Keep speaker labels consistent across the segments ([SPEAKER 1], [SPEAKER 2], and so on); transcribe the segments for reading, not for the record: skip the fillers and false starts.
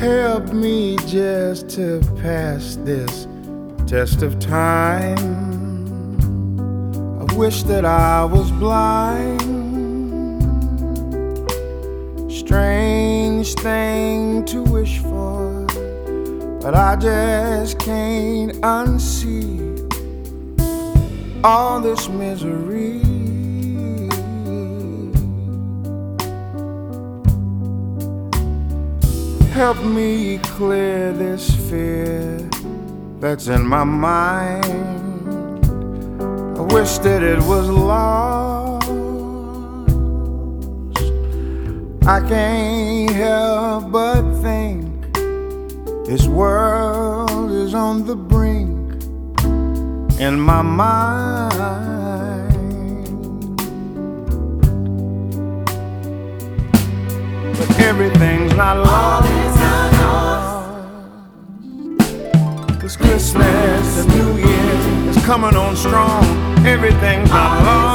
[SPEAKER 1] Help me just to pass this test of time. I wish that I was blind. Strange thing to wish for, but I just can't unsee all this misery. Help me clear this fear that's in my mind. I wish that it was lost. I can't help but think this world is on the brink in my mind. But everything's not lost. 'Cause Christmas and New Year is coming on strong. Everything's not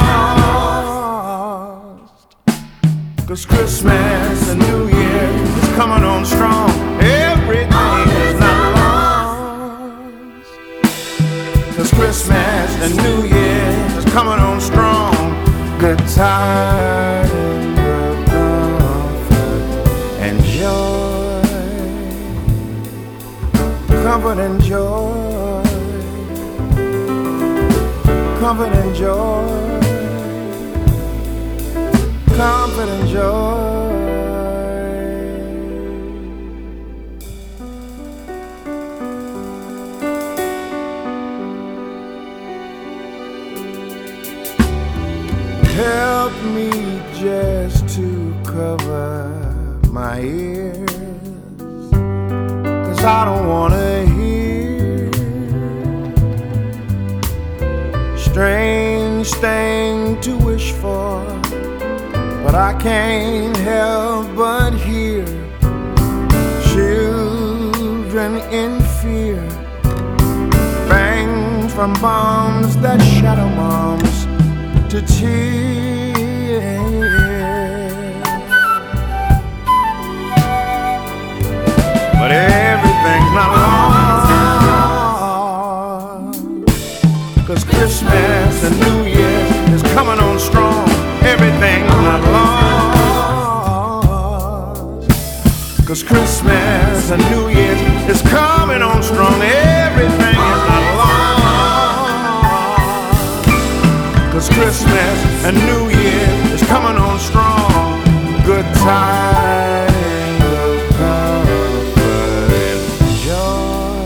[SPEAKER 1] lost. 'Cause Christmas and New Year is coming on strong. Everything is not lost. 'Cause Christmas and New Year is coming on strong. Good tidings of comfort and joy. Comfort and joy. Comfort and joy. Comfort and joy. Help me just to cover my ears, 'cause I don't wanna hear strange thing to wish for, but I can't help but hear children in fear, bangs from bombs that shadow moms to tears. But everything's not lost. 'Cause Christmas and New Year is coming on strong. Everything's not lost. 'Cause Christmas and New Year is coming on strong. Everything is not lost. 'Cause Christmas and New Year is coming on strong. Good tidings of comfort and joy.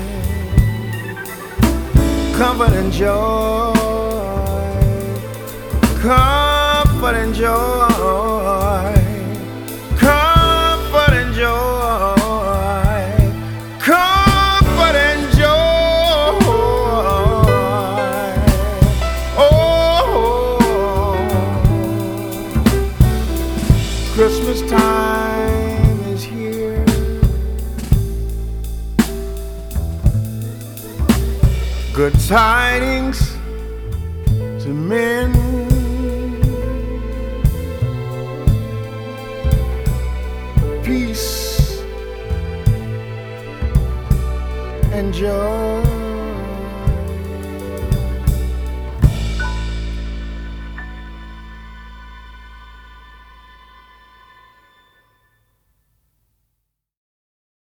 [SPEAKER 1] Comfort and joy. Comfort and joy. Comfort and joy. Comfort and joy. Oh, Christmas time is here. Good tidings to men.